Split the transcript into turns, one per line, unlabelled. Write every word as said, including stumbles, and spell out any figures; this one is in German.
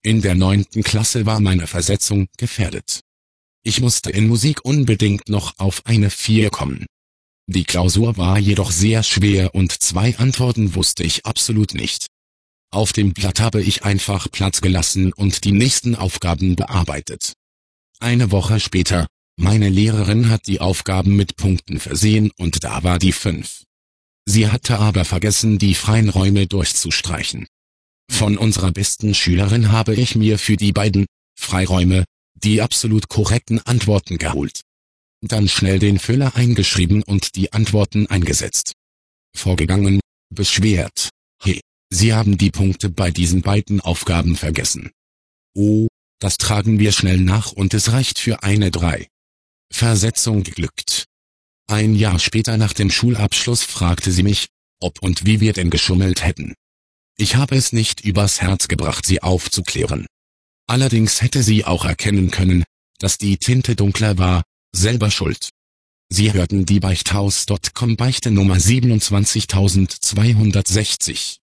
In der neunten Klasse war meine Versetzung gefährdet. Ich musste in Musik unbedingt noch auf eine vier kommen. Die Klausur war jedoch sehr schwer und zwei Antworten wusste ich absolut nicht. Auf dem Blatt habe ich einfach Platz gelassen und die nächsten Aufgaben bearbeitet. Eine Woche später, meine Lehrerin hat die Aufgaben mit Punkten versehen und da war die fünf. Sie hatte aber vergessen, die freien Räume durchzustreichen. Von unserer besten Schülerin habe ich mir für die beiden Freiräume die absolut korrekten Antworten geholt. Dann schnell den Füller eingeschrieben und die Antworten eingesetzt. Vorgegangen, beschwert. Hey, Sie haben die Punkte bei diesen beiden Aufgaben vergessen. Oh, das tragen wir schnell nach und es reicht für eine drei. Versetzung geglückt. Ein Jahr später nach dem Schulabschluss fragte sie mich, ob und wie wir denn geschummelt hätten. Ich habe es nicht übers Herz gebracht, sie aufzuklären. Allerdings hätte sie auch erkennen können, dass die Tinte dunkler war, selber schuld. Sie hörten die Beichthaus Punkt com Beichte Nummer siebenundzwanzigtausendzweihundertsechzig.